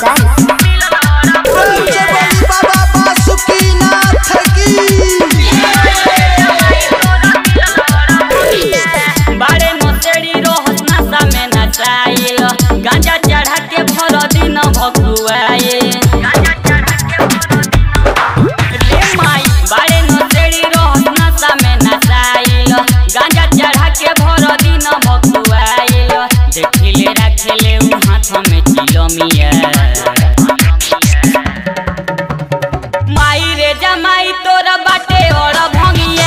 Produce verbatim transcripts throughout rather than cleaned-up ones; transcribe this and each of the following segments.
वैशाली। बारे मोसेड़ी रोहत नशा में नचाइल, गांजा चढ़ा के भर दिन भकुआए। रे माई बारे मोसेड़ी रोहत नशा में नचाइल, गांजा चढ़ा के भर दिन भकुआइल। देखिले रखले उ हाथ में चिलमिया, माई रे जमाई तोरा बाटे और भंगिया।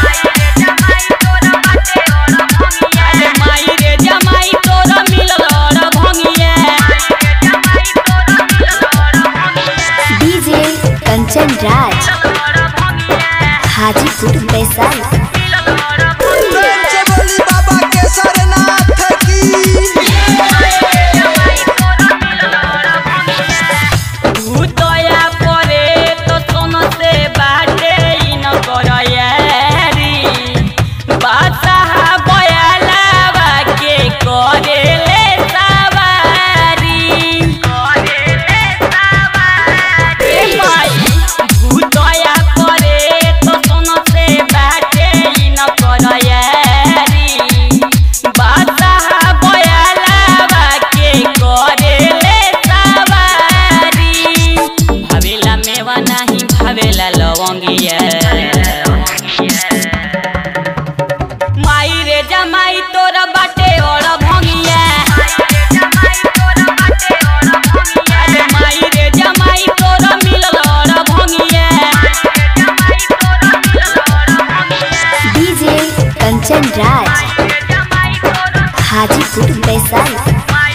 माई रे जमाई तोरा मिलल और भंगिया। डीजे कंचन राज हाजीपुर वैशाली। नहीं भावेला लवंगिया, माई रे जमाई तोरा बाटे और भंगिया। माई रे जमाई तोरा मिलल और भंगिया। डीजे कंचन राज हाजीपुर वैशाली।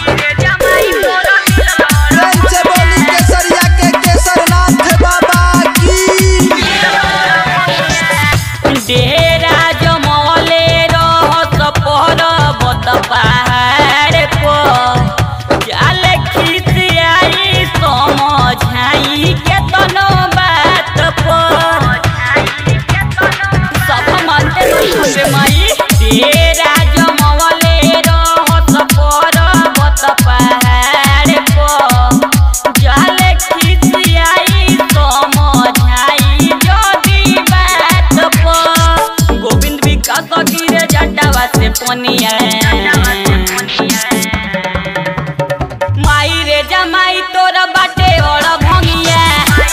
डेरा जमौले रहत पर्वत पहाड़ पर, जाल खिसियाई समझाई केतनो बात पर। सब मानते नहीं माई। डेरा जमौले रहत पर्वत पहाड़ पर, जाल खिसियाई समझाई जदी बात पर। गोविंद विकास गिरे जटावा से पनिया, माई रे जमाई तोरा बाटे और भंगिया।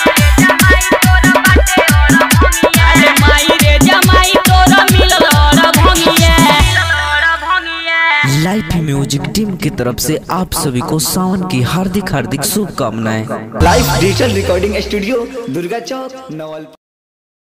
माई रे जमाई तोरा मिलल और भंगिया। लाइफ म्यूजिक टीम की तरफ से आप सभी को सावन की हार्दिक हार्दिक शुभकामनाएं। Live digital recording studio Durga Chowk Nawalpur.